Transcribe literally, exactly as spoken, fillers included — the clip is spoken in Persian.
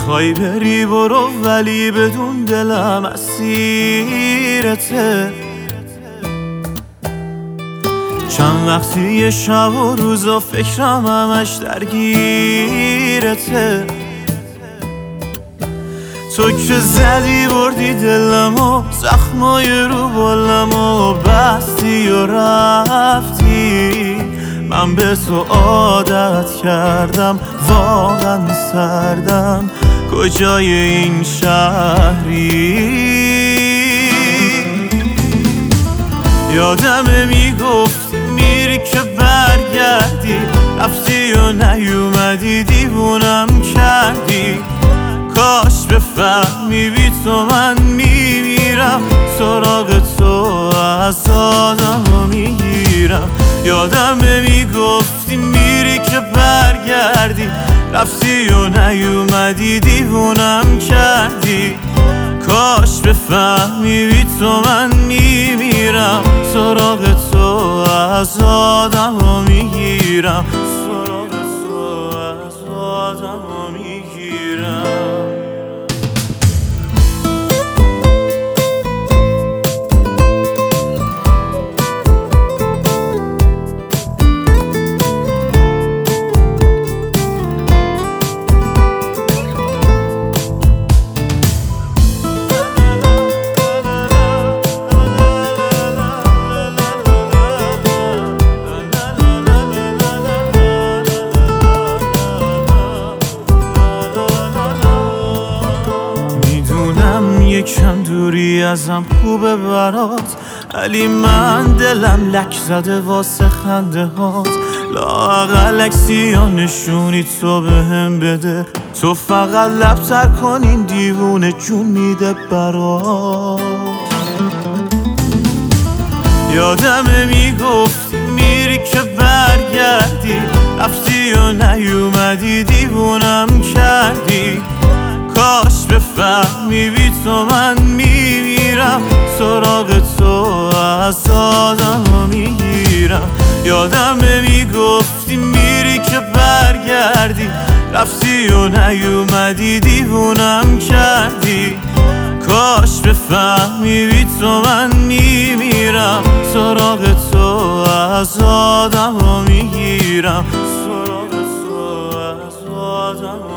میخوای بری برو ولی بدون دلم اسیرته. چند وقتی یه شب و روز و فکرم همش درگیرته. تو که زدی بردی دلم و زخمای رو بالم و بستی و رفتی. من به تو عادت کردم واقعا سردم کجای این شهری. یادمه میگفتی میری که برگردی رفتی و نیومدی دیوونم کردی. کاش بفهمی بی تو من میمیرم سراغ تو از آدم میگیرم. یادمه میگفتی میری که برگردی رفتی و نیومدی دیوونم کردی. کاش بفهمی بی تو من میمیرم سراغ تو از آدم میگیرم. سراغ تو از آدم میگیرم. یکم دوری ازم خوبه برات ولی من دلم لک زده واسه خنده هات. لااقل عکسی یا نشونی تو بهم بده تو فقط لب تر کن این دیوونه جون میده برات. یادمه میگفتی میری که برگردی رفتی و نیومدی دیوونم کردی. کاش بفهمی بی تو من میمیرم سراغ تو از آدم میگیرم. یادمه میگفتی میری که برگردی رفتی و نیومدی دیوونم کردی. کاش بفهمی بی تو من میمیرم سراغ تو از آدم میگیرم. سراغ تو از آدم